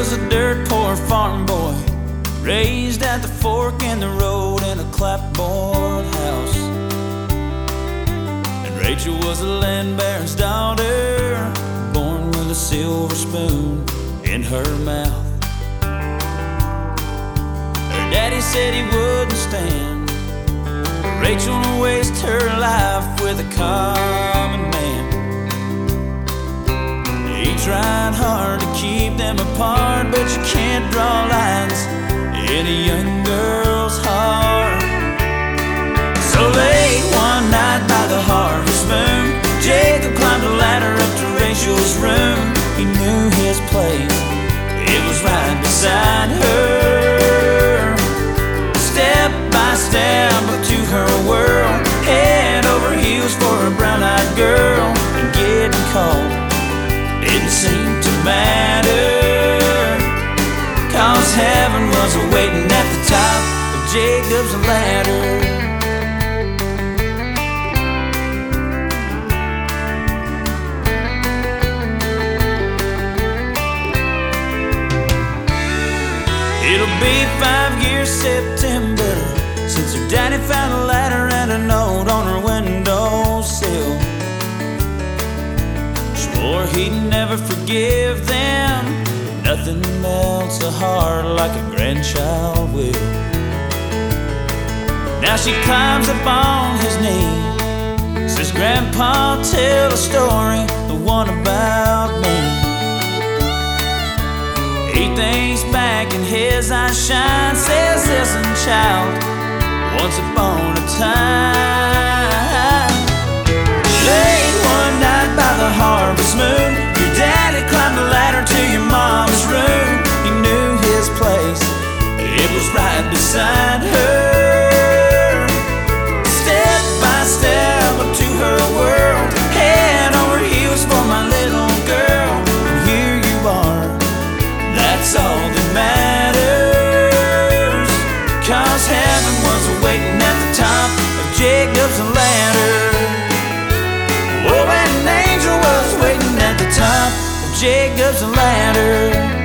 was a dirt poor farm boy, raised at the fork in the road in a clapboard house. And Rachel was a land baron's daughter, born with a silver spoon in her mouth. Her daddy said he wouldn't stand Rachel to waste her life with a common man. He tried hard to keep them apart, but you can't draw lines in a young girl's heart. So late one night by the harvest moon, Jacob climbed a ladder up to Rachel's room. He knew his place, it was right beside her. Step by step up to her world, head over heels for a brown-eyed girl. And getting caught didn't seem to matter, 'cause heaven was waiting at the top of Jacob's ladder. It'll be 5 years September since her daddy found a ladder and a note on her windowsill. Swore he'd never forgive them. Nothing melts a heart like a grandchild will. Now she climbs up on his knee, says, "Grandpa, tell a story, the one about me." He thinks back and his eyes shine, says, "Listen, child, once upon a time, late one night by the harvest moon, your daddy climbed the ladder to your mama's room. He knew his place, it was right beside her. Step by step up to her world, head over heels for my little girl. And here you are, that's all that matters, 'cause heaven was waiting at the top of Jacob's ladder. Oh, and an angel was waiting at the top of Jacob's ladder.